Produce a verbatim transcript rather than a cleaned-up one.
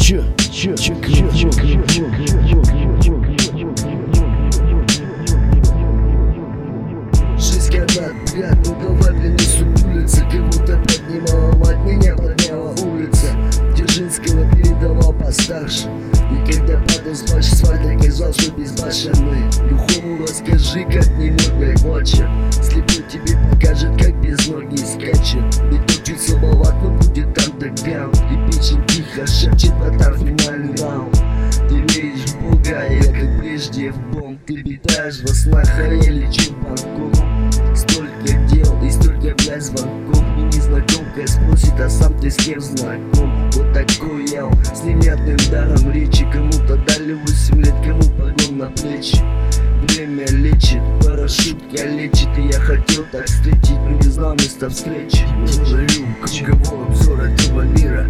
Чё, чё, чё, чё, чё, чё, чё. Жизнь когда брат, ну давай, блин, не сутулиться. Кого-то поднимала, мать меня подняла улица. Дзержинского передавал постарше. И когда падал с асфальта, казалось, что безбашенный. Духову расскажи, как не модная моча. Слепой тебе покажет, как без ноги скачет. Ведь тот чуть слабоват, но будет андеграунд. И печень тихо шепчет про финальный раунд. Ты веришь в Бога, я как прежде в бомб. Ты питаешь во снах, а я лечу банком. Столько дел и столько, блядь, звонков. И незнакомка спросит, а сам ты с кем знаком? Вот такой я, с невнятным даром речи. Кому-то дали восемь лет, кому погон на плечи. Время лечит, парашют калечит. И я хотел так встретить, но не знал места встречи. Ловлю круговой обзор этого мира.